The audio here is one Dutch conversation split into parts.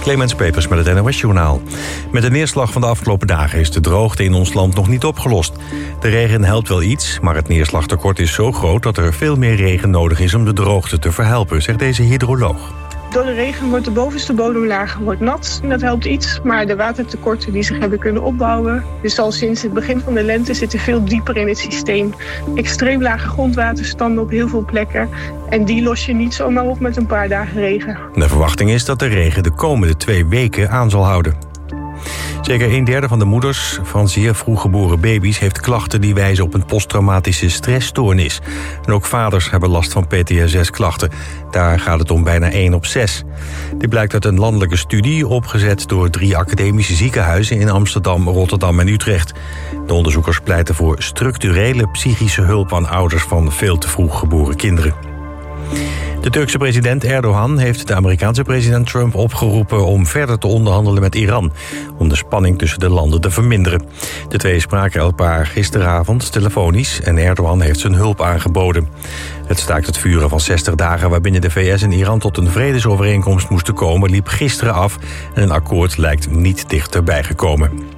Clemens Peters met het NOS-journaal. Met de neerslag van de afgelopen dagen is de droogte in ons land nog niet opgelost. De regen helpt wel iets, maar het neerslagtekort is zo groot dat er veel meer regen nodig is om de droogte te verhelpen, zegt deze hydroloog. Door de regen wordt de bovenste bodemlaag nat. Dat helpt iets, maar de watertekorten die zich hebben kunnen opbouwen. Dus al sinds het begin van de lente zitten veel dieper in het systeem. Extreem lage grondwaterstanden op heel veel plekken. En die los je niet zomaar op met een paar dagen regen. De verwachting is dat de regen de komende 2 weken aan zal houden. Zeker 1/3 van de moeders van zeer vroeggeboren baby's heeft klachten die wijzen op een posttraumatische stressstoornis. En ook vaders hebben last van PTSS-klachten. Daar gaat het om bijna 1 op 6. Dit blijkt uit een landelijke studie opgezet door 3 academische ziekenhuizen in Amsterdam, Rotterdam en Utrecht. De onderzoekers pleiten voor structurele psychische hulp aan ouders van veel te vroeg geboren kinderen. De Turkse president Erdogan heeft de Amerikaanse president Trump opgeroepen om verder te onderhandelen met Iran, om de spanning tussen de landen te verminderen. De twee spraken elkaar gisteravond telefonisch en Erdogan heeft zijn hulp aangeboden. Het staakt het vuren van 60 dagen waarbinnen de VS en Iran tot een vredesovereenkomst moesten komen, liep gisteren af en een akkoord lijkt niet dichterbij gekomen.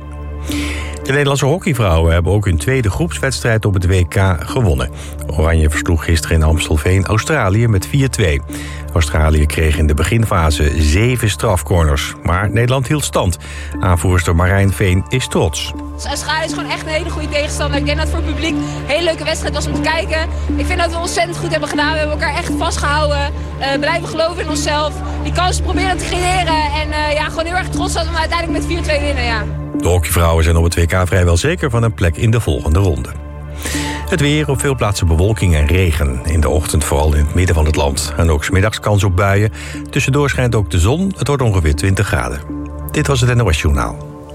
De Nederlandse hockeyvrouwen hebben ook hun tweede groepswedstrijd op het WK gewonnen. Oranje versloeg gisteren in Amstelveen Australië met 4-2. Australië kreeg in de beginfase 7 strafcorners, maar Nederland hield stand. Aanvoerster Marijn Veen is trots. Australië is gewoon echt een hele goede tegenstander. Ik denk dat het voor het publiek een hele leuke wedstrijd was om te kijken. Ik vind dat we ontzettend goed hebben gedaan. We hebben elkaar echt vastgehouden. Blijven geloven in onszelf. Die kansen proberen te creëren. En gewoon heel erg trots dat we uiteindelijk met 4-2 winnen. Ja. De hockeyvrouwen zijn op het WK vrijwel zeker van een plek in de volgende ronde. Het weer, op veel plaatsen bewolking en regen. In de ochtend vooral in het midden van het land. En ook 's middags kans op buien. Tussendoor schijnt ook de zon. Het wordt ongeveer 20 graden. Dit was het NOS Journaal.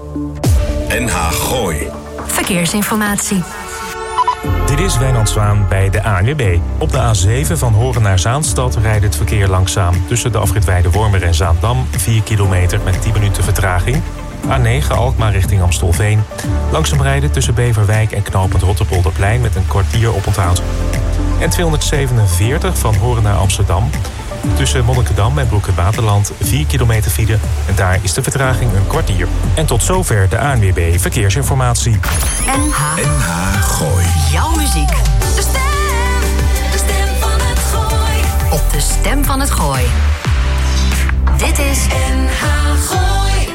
NH Gooi. Verkeersinformatie. Dit is Wijnand Zwaan bij de ANWB. Op de A7 van Horen naar Zaanstad rijdt het verkeer langzaam tussen de afrit Weidewormer en Zaandam. 4 kilometer met 10 minuten vertraging. A9 Alkmaar richting Amstelveen. Langzaam rijden tussen Beverwijk en knooppunt Rotterpolderplein met een kwartier oponthoud. En 247 van Horen naar Amsterdam. Tussen Monnikendam en Broek en Waterland 4 kilometer file. En daar is de vertraging een kwartier. En tot zover de ANWB Verkeersinformatie. NH Gooi. Jouw muziek. De stem van het Gooi. Op de stem van het Gooi. Dit is NH Gooi.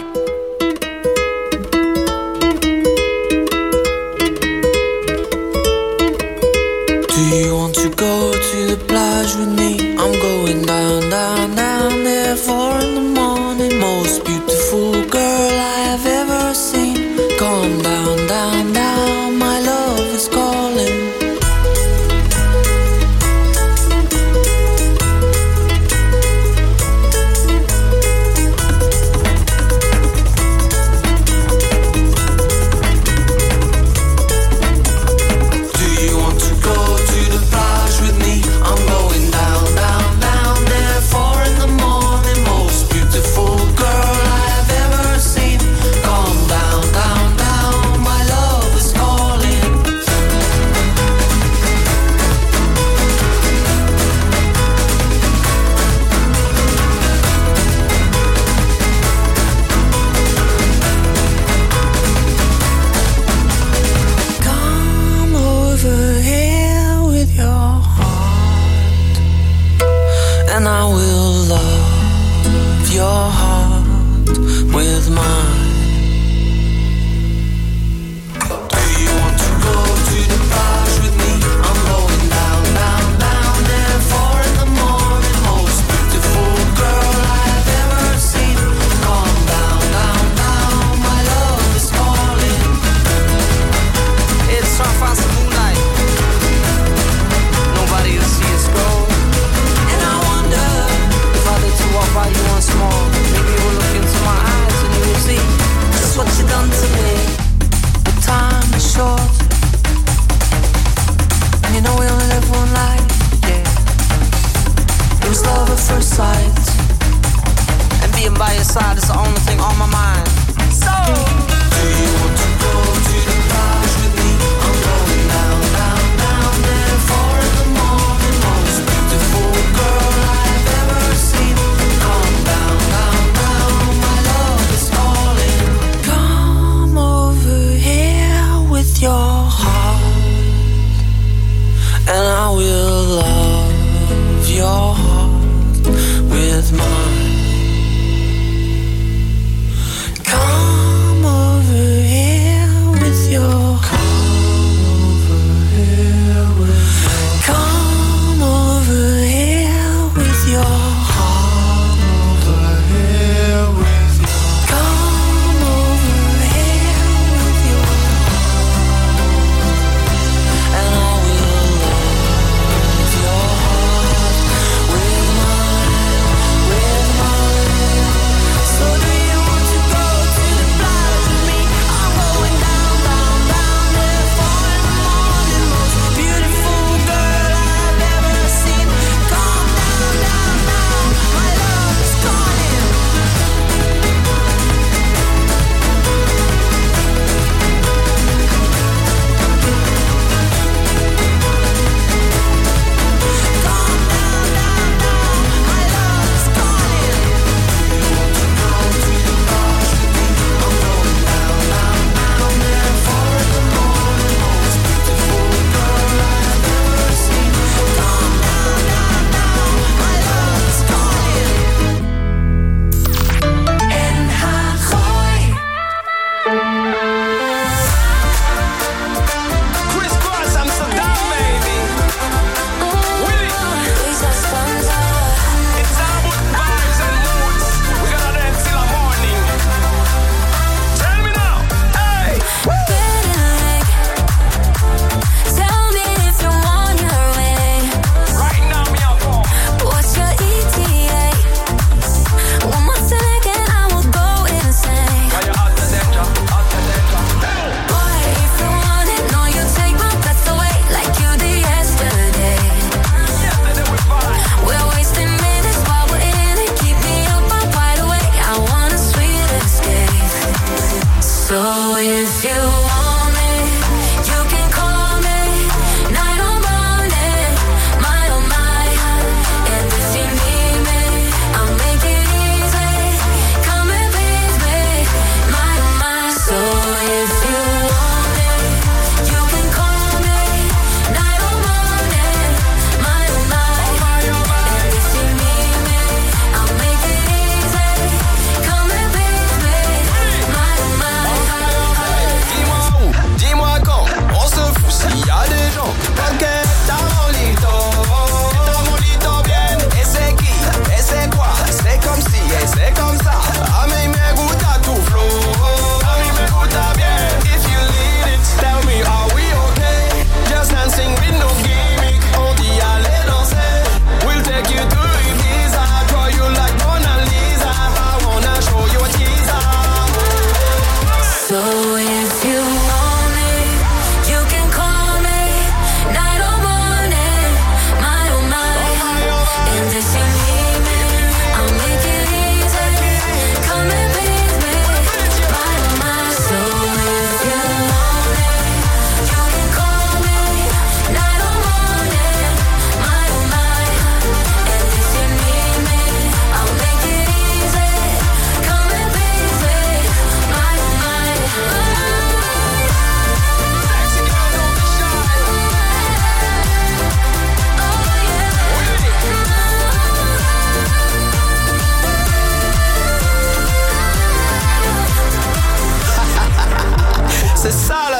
Do you want to go to the plage with me? I'm going down, down, down there 4 in the morning. Most beautiful girl I have ever seen. Come down, down, down, my love is calling.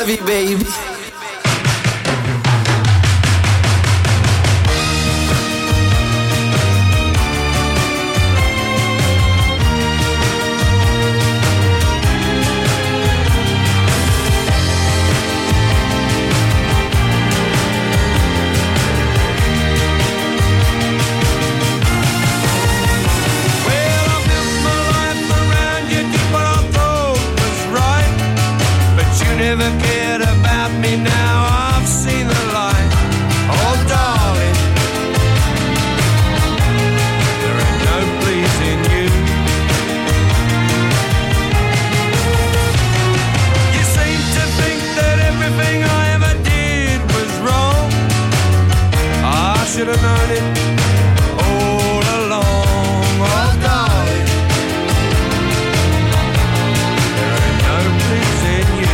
heavy, baby. Never cared about me, now I've seen the light. Oh darling, there ain't no pleasing you. You seem to think that everything I ever did was wrong. I should have known it all along. Oh darling, there ain't no pleasing you.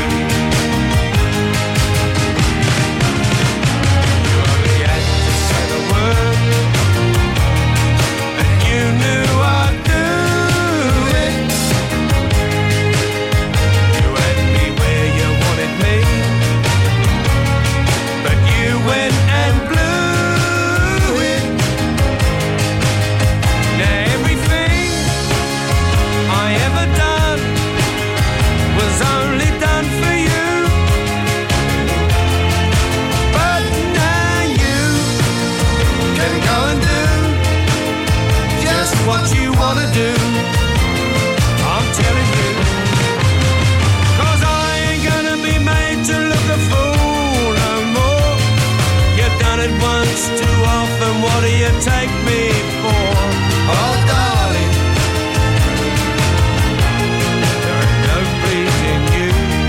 What you wanna do, I'm telling you, 'cause I ain't gonna be made to look a fool no more. You've done it once too often, what do you take me for? Oh darling, there ain't no pleasing you.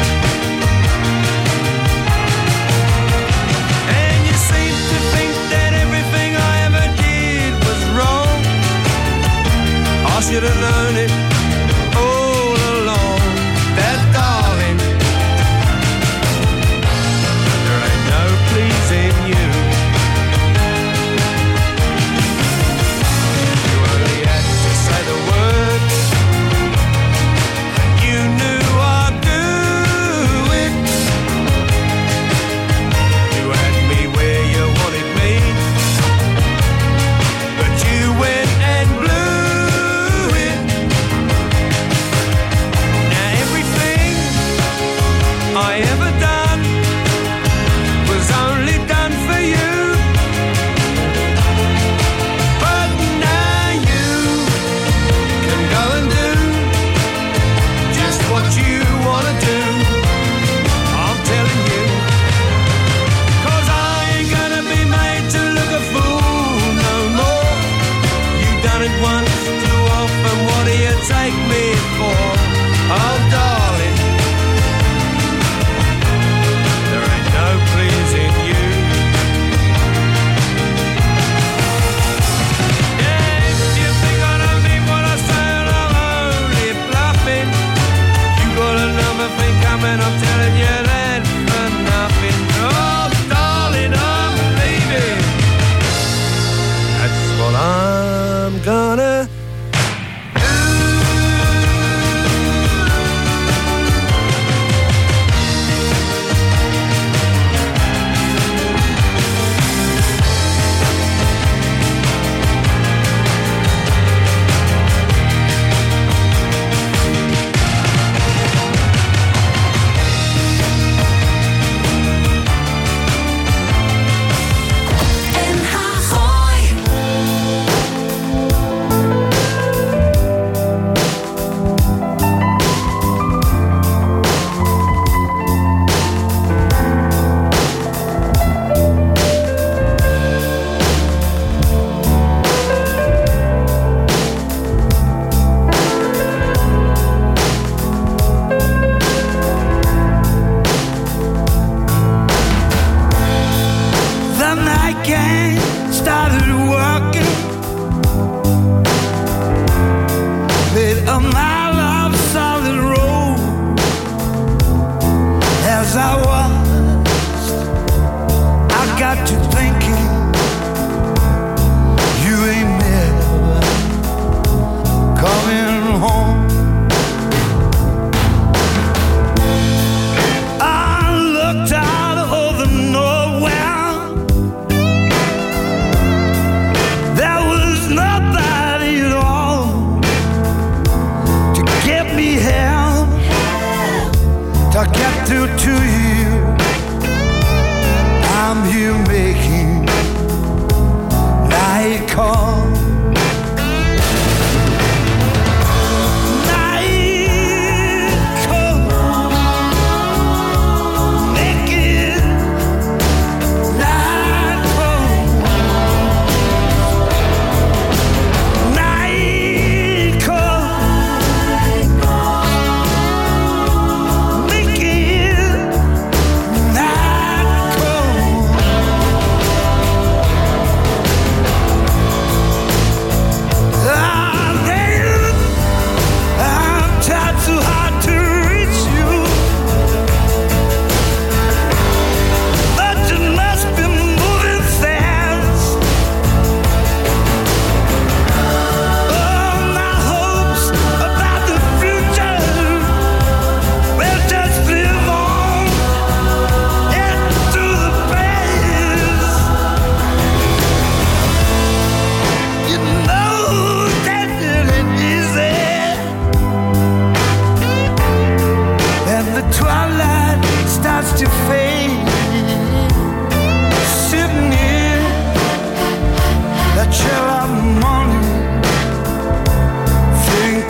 And you seem to think that everything I ever did was wrong. I should have known it all along, that darling, there ain't no pleasing you. You only had to say the words, and you knew I'd do it. You had me where you wanted me, but you went and blew.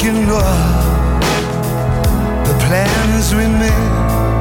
thinking of the plans we made.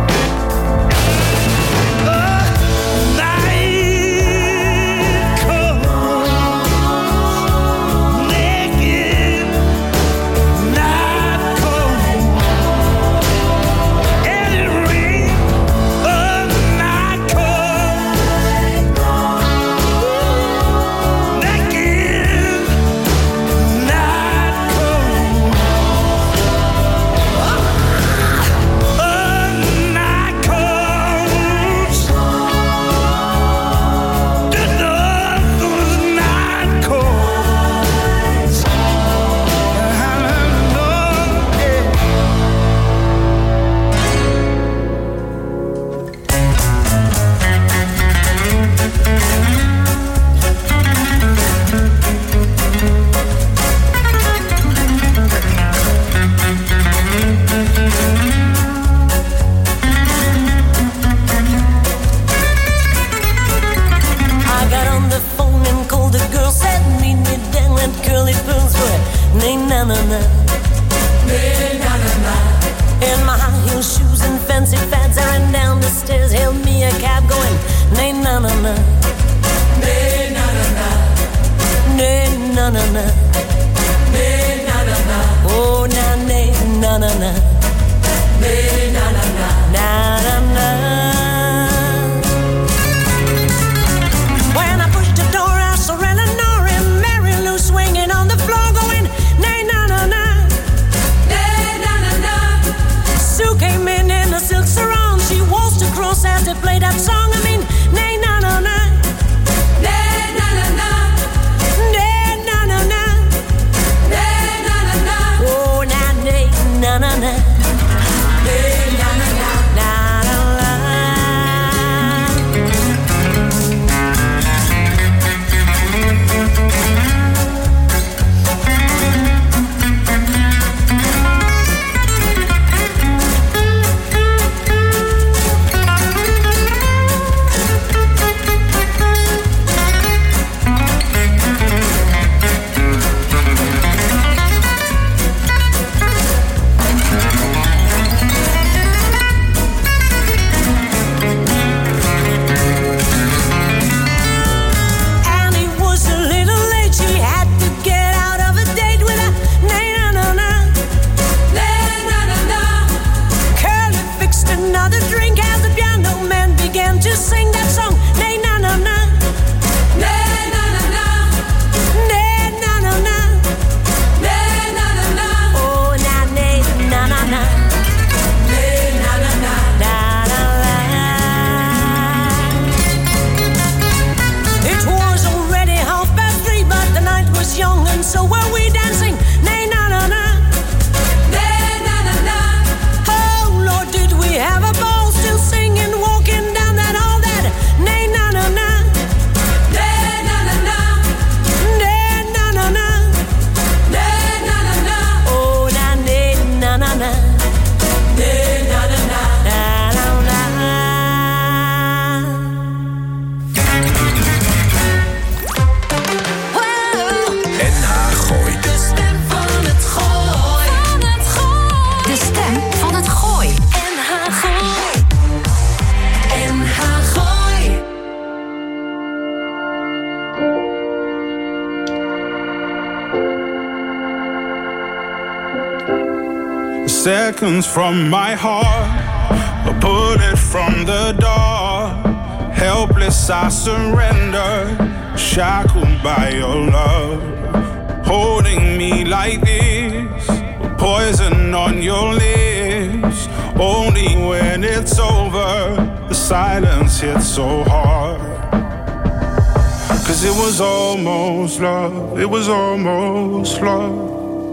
Seconds from my heart, a bullet from the dark. Helpless I surrender, shackled by your love. Holding me like this, poison on your lips. Only when it's over, the silence hits so hard. 'Cause it was almost love, it was almost love.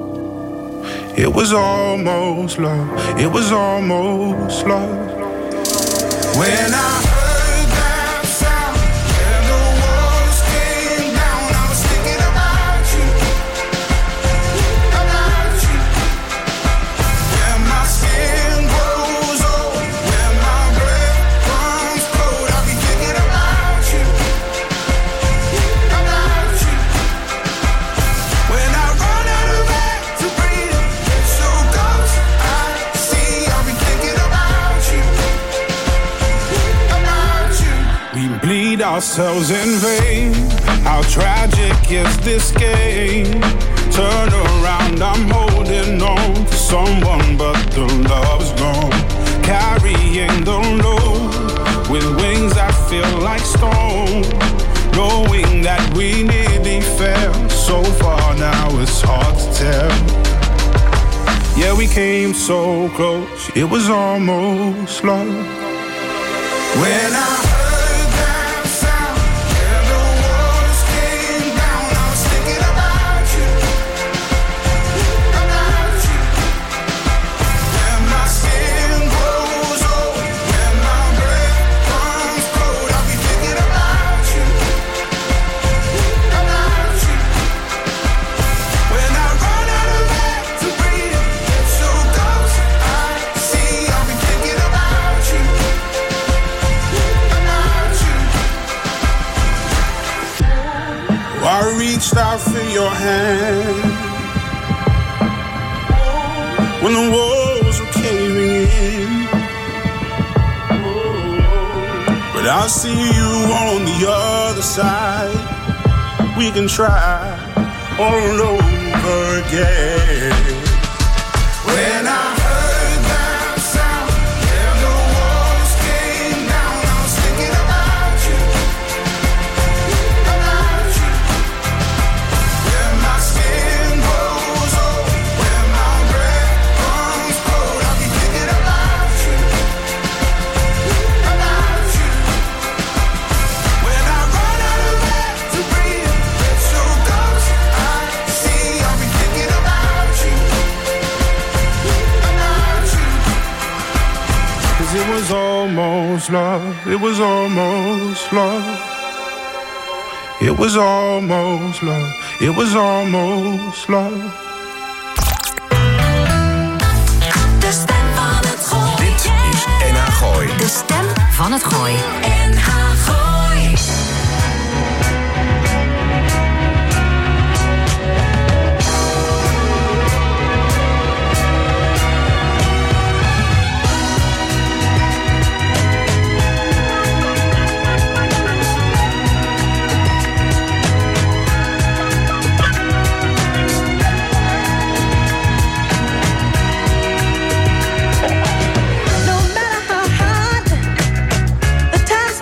It was almost love, it was almost love. When I heard that sound and the walls came down, I was thinking about you, about you. When my skin grows old, when my breath comes cold, I'll be thinking about you, about you. When I run out of air to breathe, ourselves in vain. How tragic is this game? Turn around, I'm holding on to someone, but the love's gone. Carrying the load with wings that feel like stone. Knowing that we nearly fell so far, now it's hard to tell. Yeah, we came so close, it was almost love. When I heard that sound, and the walls came down, I was thinking about you. When my skin grows old, when my breath comes cold, I'll be thinking about you. When I run out of air to breathe, it's so close I see, I'll be thinking about you. I reached out for your hand when the walls were caving in, but I see you on the other side. We can try all over again. When I heard that sound, and the walls came down, I was thinking about you. When my skin grows old, when my breath comes cold, I'll be thinking about you. When I run out of air to breathe, it's so close I see, I'll be thinking about you. 'Cause it was almost love, it was almost love. It was almost love, it was almost love. De stem van het Gooi. Dit is NH Gooi. De stem van het Gooi. NH Gooi. No matter how hard the times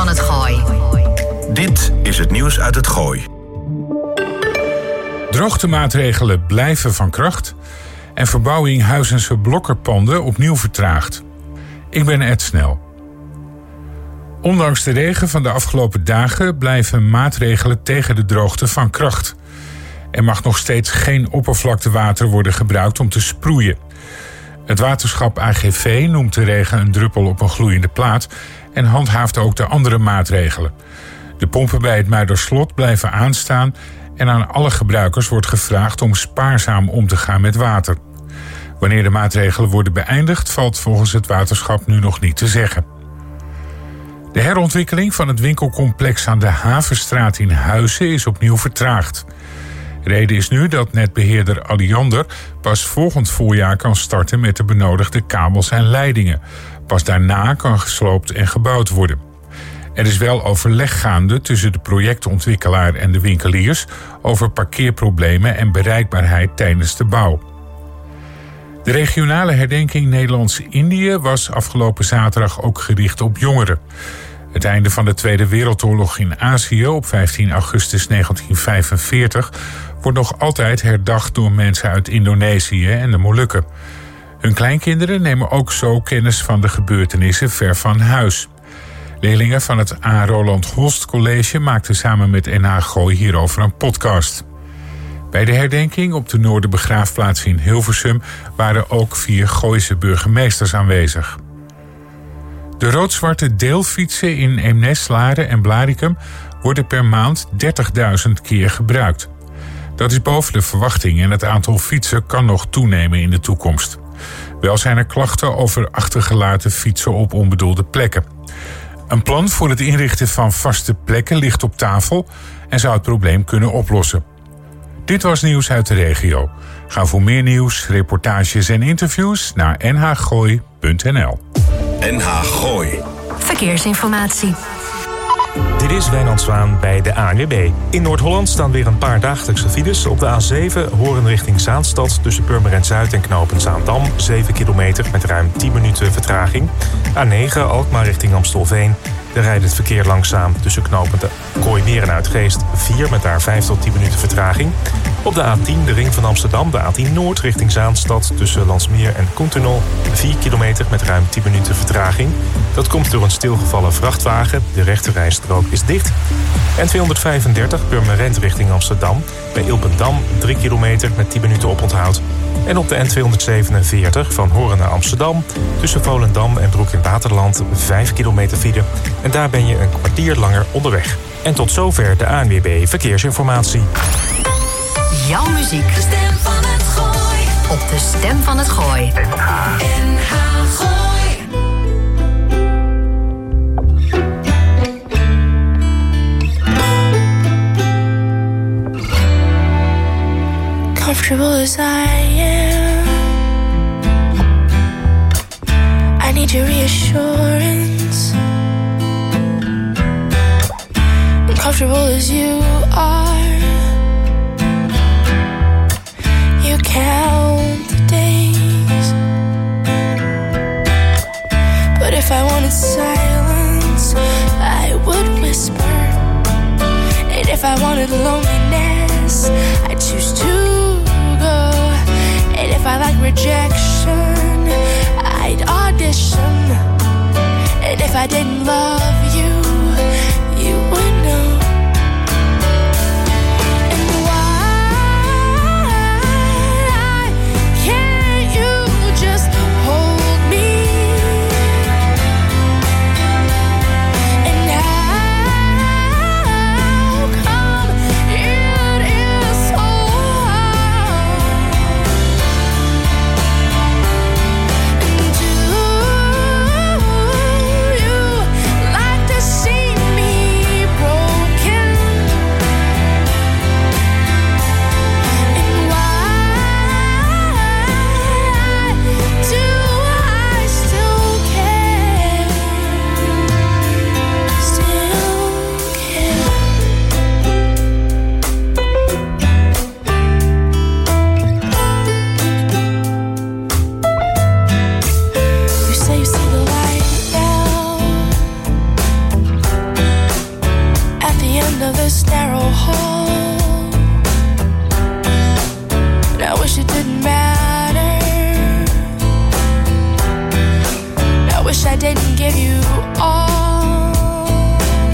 van het Gooi. Dit is het nieuws uit het Gooi. Droogtemaatregelen blijven van kracht en verbouwing Huizense blokkerpanden opnieuw vertraagd. Ik ben Ed Snel. Ondanks de regen van de afgelopen dagen blijven maatregelen tegen de droogte van kracht. Er mag nog steeds geen oppervlaktewater worden gebruikt om te sproeien. Het waterschap AGV noemt de regen een druppel op een gloeiende plaat en handhaaft ook de andere maatregelen. De pompen bij het Muiderslot blijven aanstaan en aan alle gebruikers wordt gevraagd om spaarzaam om te gaan met water. Wanneer de maatregelen worden beëindigd, valt volgens het waterschap nu nog niet te zeggen. De herontwikkeling van het winkelcomplex aan de Havenstraat in Huizen is opnieuw vertraagd. Reden is nu dat netbeheerder Alliander pas volgend voorjaar kan starten met de benodigde kabels en leidingen. Pas daarna kan gesloopt en gebouwd worden. Er is wel overleg gaande tussen de projectontwikkelaar en de winkeliers over parkeerproblemen en bereikbaarheid tijdens de bouw. De regionale herdenking Nederlands-Indië was afgelopen zaterdag ook gericht op jongeren. Het einde van de Tweede Wereldoorlog in Azië op 15 augustus 1945 wordt nog altijd herdacht door mensen uit Indonesië en de Molukken. Hun kleinkinderen nemen ook zo kennis van de gebeurtenissen ver van huis. Leerlingen van het A. Roland Holst College maakten samen met NH Gooi hierover een podcast. Bij de herdenking op de Noorderbegraafplaats in Hilversum waren ook 4 Gooise burgemeesters aanwezig. De rood-zwarte deelfietsen in Eemnes, Laren en Blaricum worden per maand 30.000 keer gebruikt. Dat is boven de verwachting en het aantal fietsen kan nog toenemen in de toekomst. Wel zijn er klachten over achtergelaten fietsen op onbedoelde plekken. Een plan voor het inrichten van vaste plekken ligt op tafel en zou het probleem kunnen oplossen. Dit was nieuws uit de regio. Ga voor meer nieuws, reportages en interviews naar nhgooi.nl. NH Gooi. Verkeersinformatie. Dit is Wijnand Zwaan bij de ANWB. In Noord-Holland staan weer een paar dagelijkse files. Op de A7 Horen richting Zaanstad tussen Purmerend Zuid en knooppunt Zaandam. 7 kilometer met ruim 10 minuten vertraging. A9 Alkmaar richting Amstelveen. Daar rijdt het verkeer langzaam tussen knopend Kooimeer en Uitgeest. 4 met daar 5 tot 10 minuten vertraging. Op de A10 de ring van Amsterdam, de A10 Noord richting Zaanstad tussen Landsmeer en Koentunnel. 4 kilometer met ruim 10 minuten vertraging. Dat komt door een stilgevallen vrachtwagen. De rechterrijstrook is dicht. N235 Purmerend richting Amsterdam. Bij Ilpendam 3 kilometer met 10 minuten oponthoud. En op de N247 van Horen naar Amsterdam tussen Volendam en Broek in Waterland 5 kilometer file. En daar ben je een kwartier langer onderweg. En tot zover de ANWB Verkeersinformatie. Jouw muziek. De stem van het Gooi. Op de stem van het Gooi. NH Gooi. Comfortable as I am, I need your reassurance. Comfortable as you are, you count the days. But if I wanted silence, I would whisper. And if I wanted loneliness, I'd choose to go. And if I like rejection, I'd audition. And if I didn't love you, you would know. And why can't you just hold me? And how come it is so hard? And do you like to see of this narrow hall. And I wish it didn't matter. I wish I didn't give you all.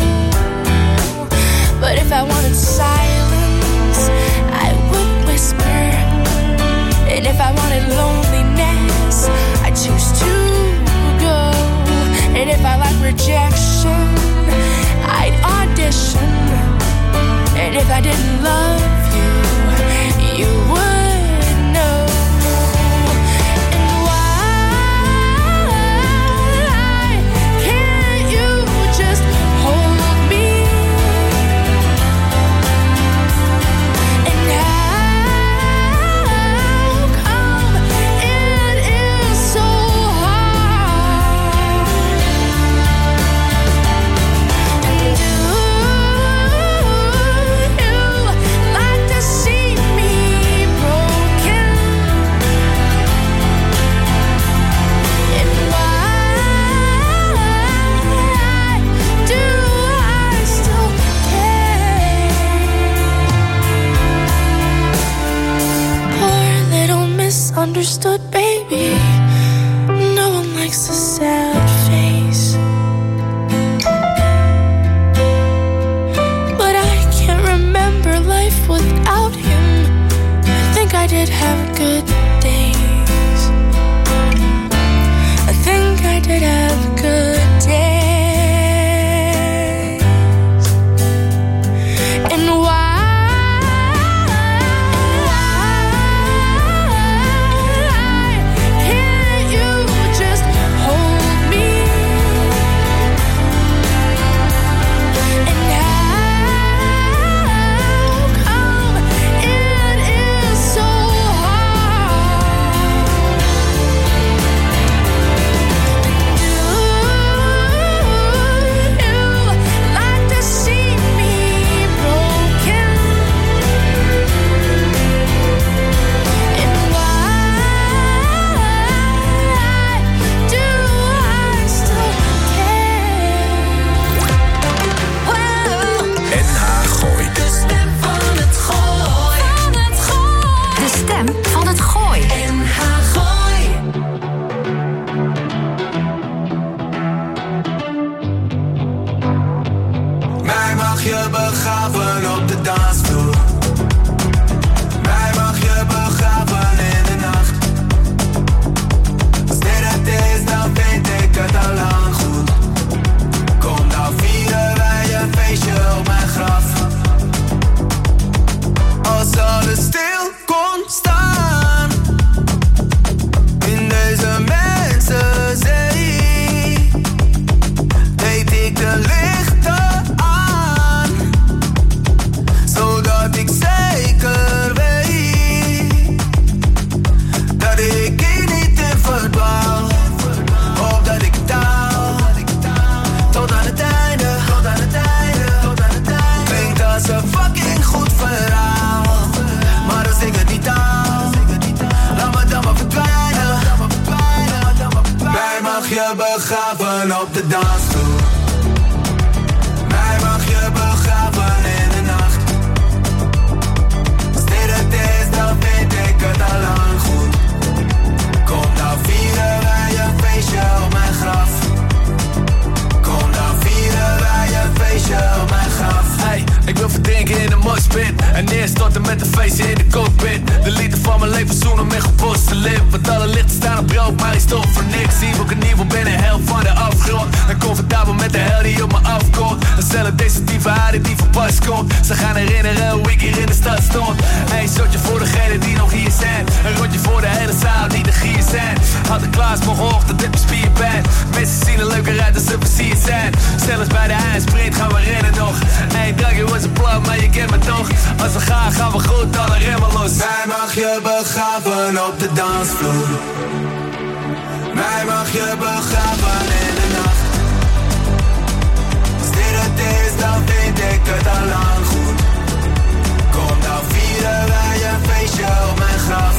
But if I wanted silence, I would whisper. And if I wanted loneliness, I choose to go. And if I like rejection, I'd audition. And if I didn't love you, you would know. And why can't you just hold me? And how come it is so hard? And do you like to see me broken? And why do I still care? Poor little misunderstood baby. No one likes a sad face. But I can't remember life without him. I think I did have good days. I think I did have good days. And why can't you just hold me? And how come it is so hard? Do you like to see me broken? And why do I still care? NH Gooi. De stem van het gooi. De stem van het gooi. NH Gooi. Mij mag je begraven op de dansvloer. Mij mag je begraven in de nacht. Als dit het is, dan vind ik het al lang goed. Kom dan vieren wij een feestje op mijn graf. Als alles stil kon staan in deze mensenzee, deed ik de lichten aan, zodat ik zeker weet dat ik hier niet in verdwaal, of dat ik daal tot aan het einde. Klinkt als een fucking goed verhaal, maar als ik het niet haal, laat me dan maar verdwijnen. Mij mag je begraven op de dansvloer. Mij mag je begraven in de nacht. Als dit het is, dan vind ik het al lang goed. Kom dan vieren wij een feestje op mijn graf. Kom dan vieren wij een feestje op mijn graf. Hey, ik wil verdrinken in de moshpit en neerstorten met een feestje in de cockpit. De liefde van mijn leven zoenen met geposte lip. Want alle lichten staan op rood, maar ik stop voor niks. Zie ook een nieuwe ben de helft van de afgrond. En comfortabel met de hel die op me afkomt. En stellen destructieve aarde die van pas komt. Ze gaan herinneren hoe ik hier in de stad stond. Een shotje voor degenen die nog hier zijn. Een rondje voor de hele zaal die de gier zijn. Had de Klaas morgenochtend dit spierpijn. Mensen zien er leuker uit als ze versierd zijn. Zelfs bij de eindsprint gaan we rennen nog. Eén drankje was een plan, maar je kent me toch. Als we gaan, gaan we goed, dan remmen los. Mij mag je begraven op de dansvloer. Mij mag je begraven in de nacht. Als dit het is, dan vind ik het al lang goed. Kom dan vieren wij een feestje op mijn graf.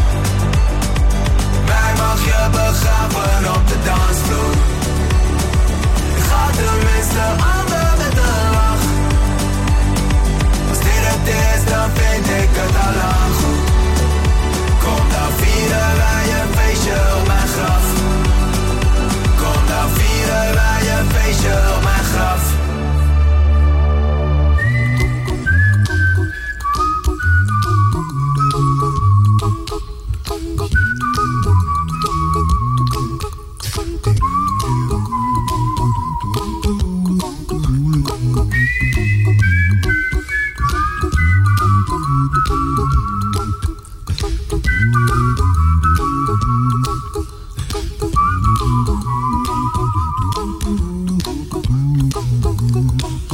Mij mag je begraven op de dansvloer. Ik ga tenminste ander met een lach.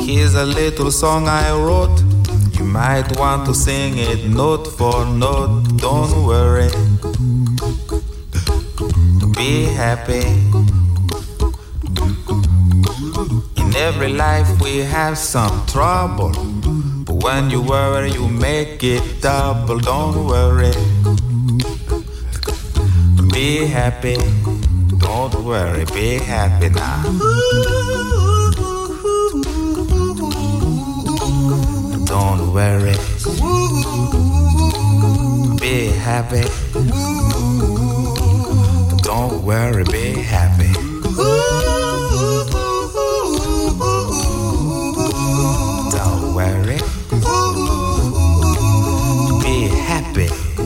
Here's a little song I wrote. You might want to sing it note for note. Don't worry, be happy. In every life we have some trouble, but when you worry you make it double. Don't worry, be happy. Don't worry, be happy now. Don't worry, be happy. Don't worry, be happy. Don't worry, be happy.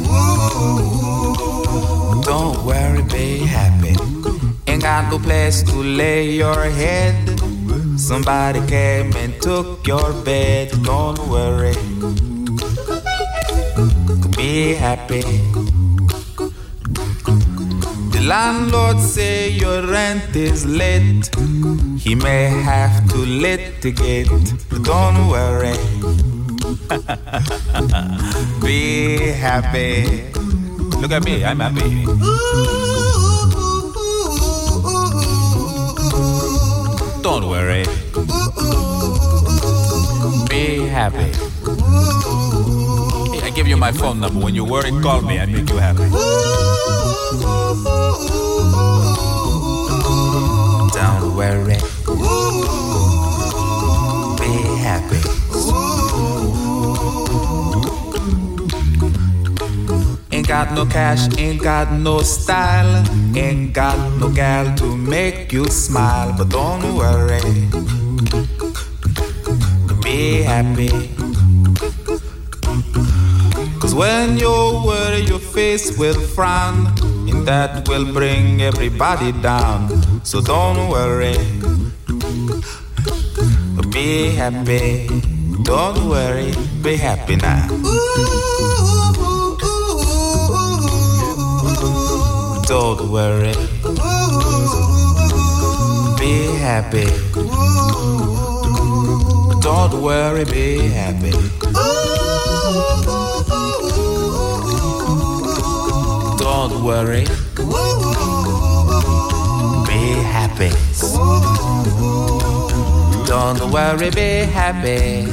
Don't worry, be happy. Ain't got no place to lay your head. Somebody came and took your bed. Don't worry, be happy. The landlord say your rent is late. He may have to litigate. Don't worry, be happy. Look at me, I'm happy. Don't worry, be happy. Hey, I give you my phone number. When you worry, call me. I make you happy. Don't worry, be happy. Ain't got no cash, ain't got no style, ain't got no gal to make you smile. But don't worry, be happy. Cause when you worry your face will frown, and that will bring everybody down. So don't worry, be happy. Don't worry, be happy now. Don't worry, be happy. Don't worry, be happy. Don't worry, be happy. Don't worry, be happy.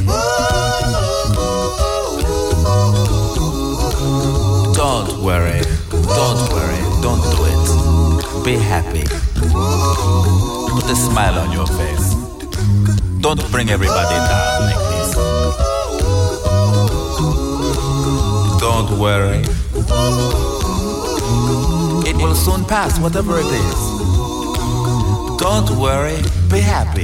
Don't worry, don't worry, don't do it. Be happy. Put a smile on your face. Don't bring everybody down like this. Don't worry. It will soon pass, whatever it is. Don't worry, be happy.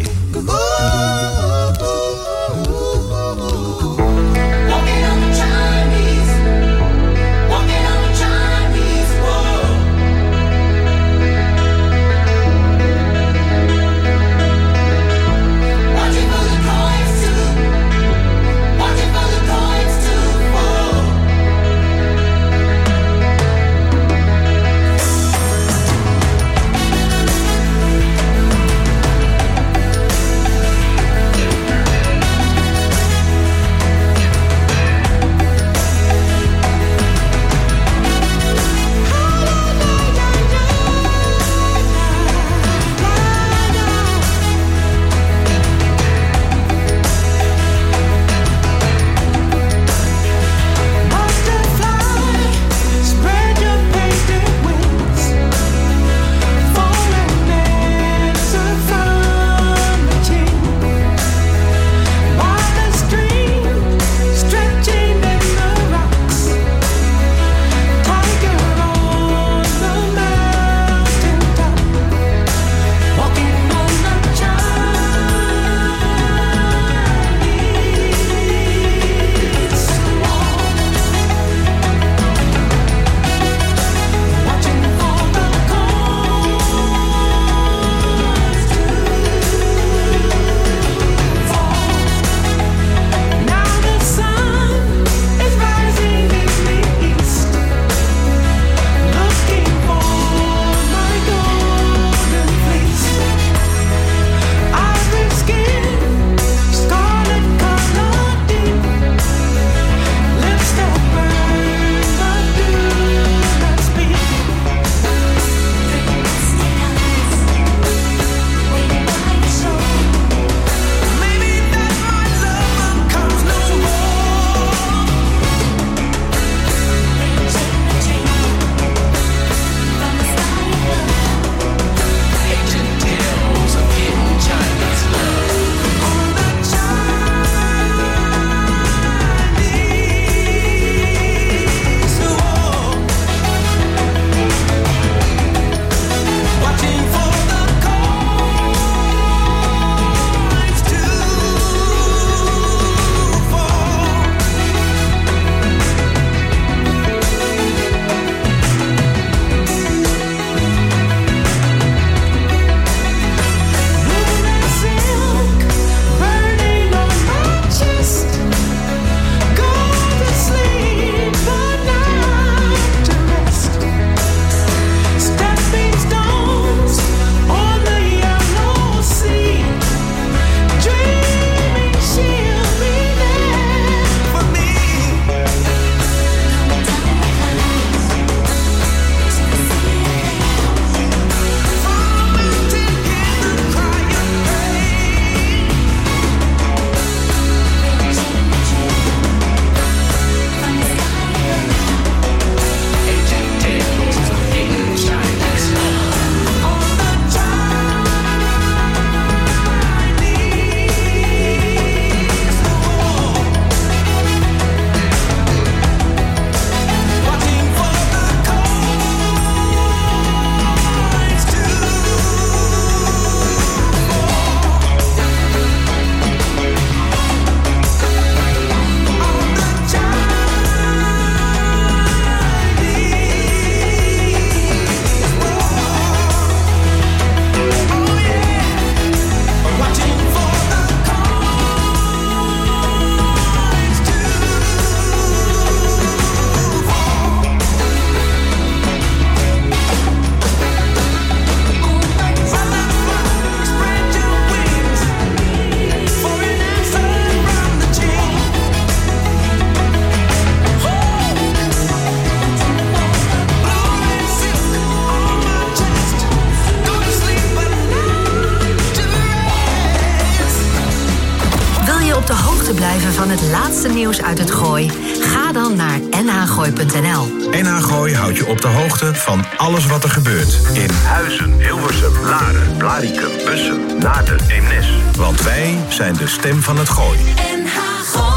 op de hoogte blijven van het laatste nieuws uit het Gooi? Ga dan naar nhgooi.nl. NH Gooi houdt je op de hoogte van alles wat er gebeurt. In Huizen, Hilversum, Laren, Blaricum, Bussum, Naarden, Eemnes. Want wij zijn de stem van het Gooi. NH Gooi.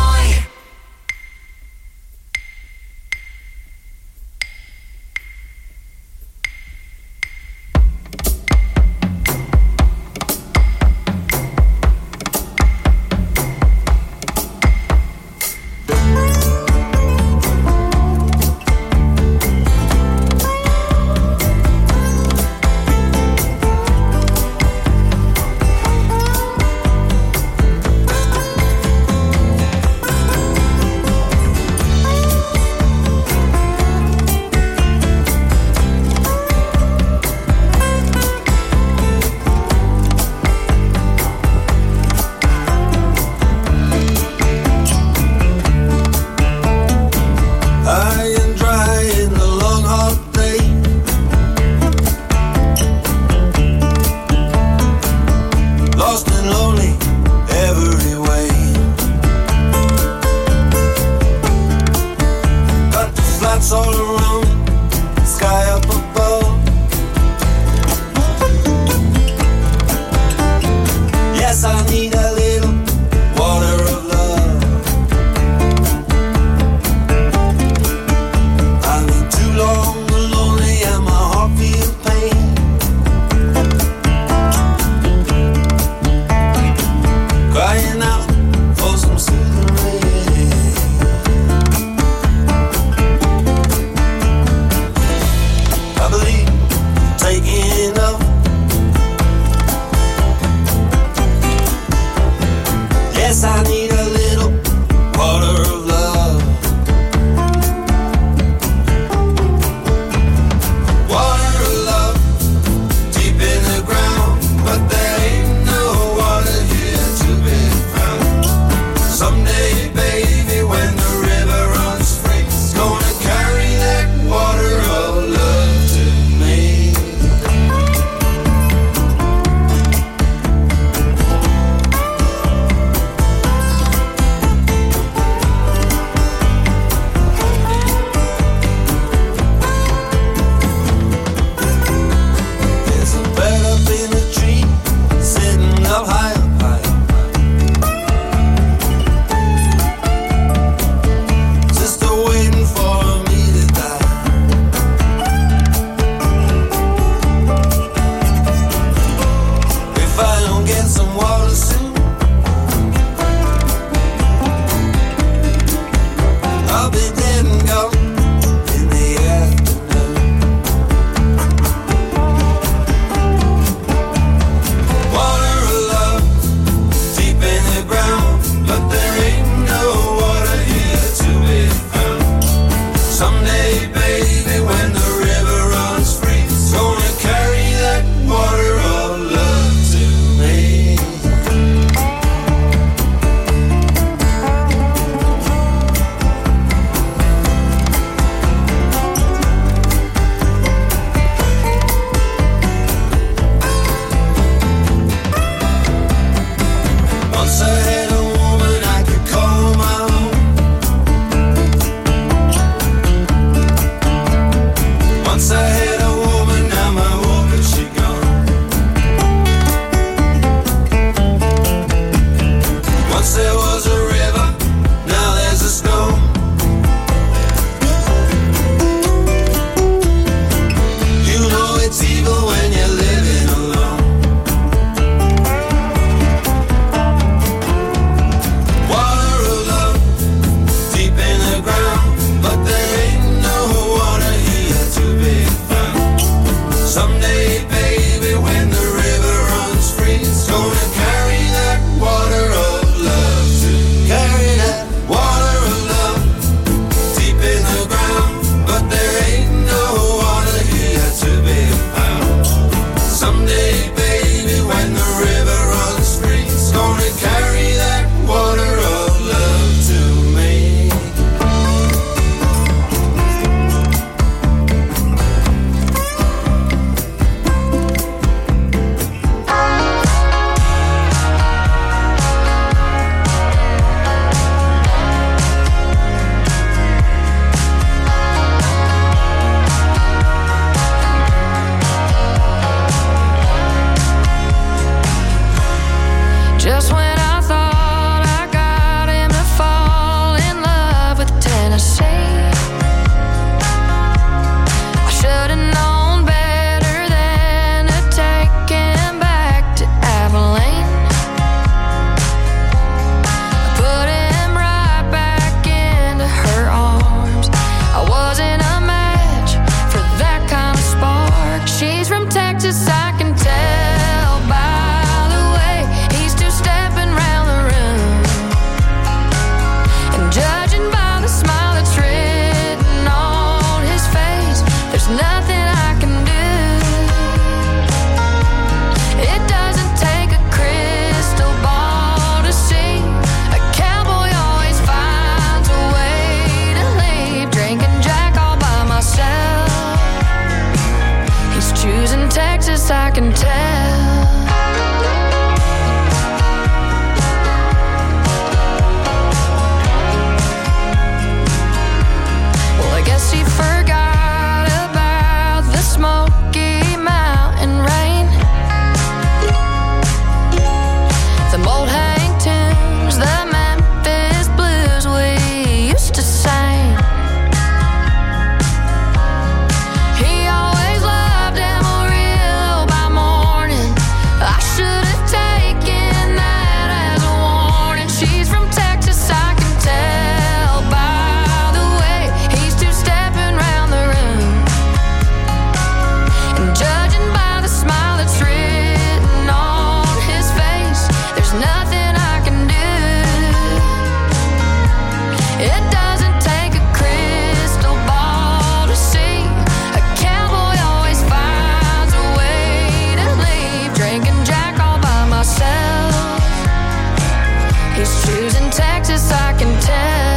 He's choosing Texas, I can tell.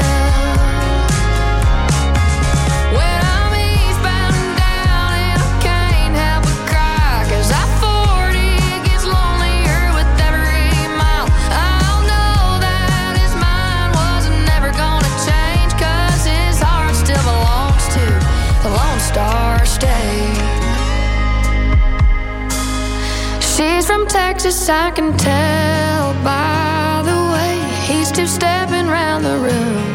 When I'm eastbound and down and I can't help but cry, 'cause I-40 gets lonelier with every mile. I'll know that his mind wasn't never gonna change, 'cause his heart still belongs to the Lone Star State. She's from Texas, I can tell by the way he's two-stepping round the room.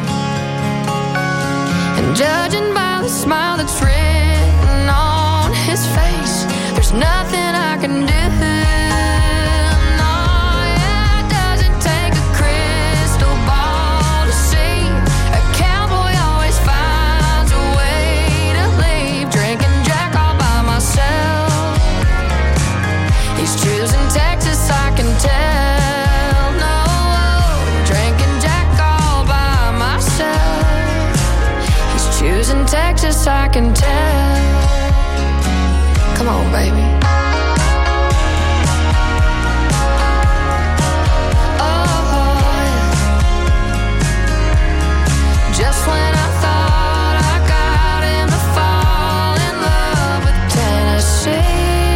And judging by the smile that's written on his face, there's nothing I can do. No, yeah, it doesn't take a crystal ball to see. A cowboy always finds a way to leave. Drinking Jack all by myself. He's choosing Texas, I can tell. No, drinking Jack all by myself. He's choosing Texas, I can tell. Come on, baby. Oh, yeah. Just when I thought I got him to fall in love with Tennessee.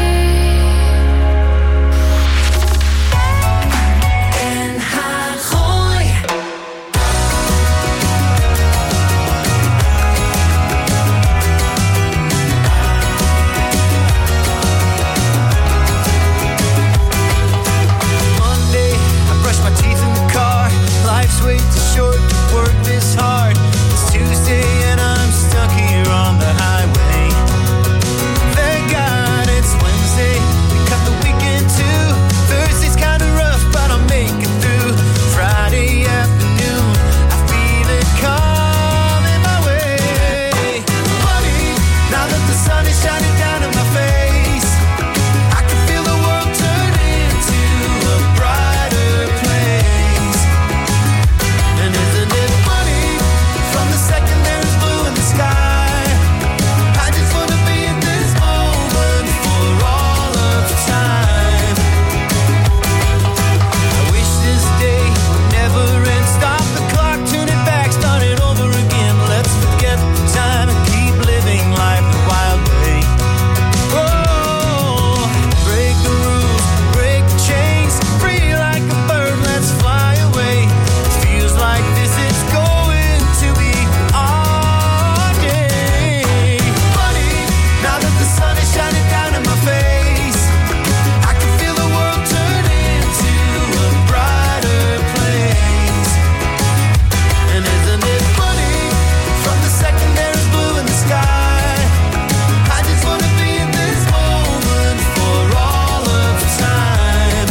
Way too short to work this hard. It's Tuesday and I'm stuck here on the highway. Thank God it's Wednesday. We cut the weekend too. Thursday's kinda rough, but I'll make it through. Friday afternoon, I feel it coming my way. Funny, now that the sun is shining down in my face, I can feel the world turn into a brighter place. And isn't it funny, from the second there's blue in the sky, I just wanna be in this moment for all of time. I wish this day would never end. Stop the clock, turn it back, start it over again. Let's forget the time and keep living life the wild way. Oh, break the rules, break the chains, free like a bird, let's fly away. It feels like this is going to be our day. Funny, now that the sun is shining down in my face, I can feel the world turn into a brighter place. And isn't it funny, from the second there is blue in the sky, I just wanna be in this moment for all of time.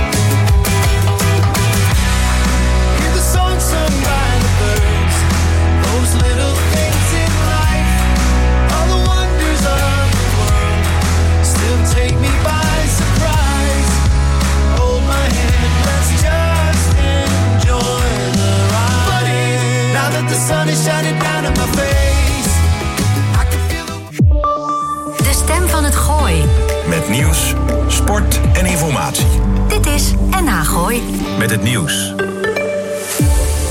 Hear the song sung by the birds, those little things in life, all the wonders of the world, still take me by surprise. Hold my hand, let's just enjoy the ride. Funny, now that the sun is shining down in my face, I can feel the... De stem van het Gooi. Met nieuws, sport en informatie. Dit is NH Gooi. Met het nieuws.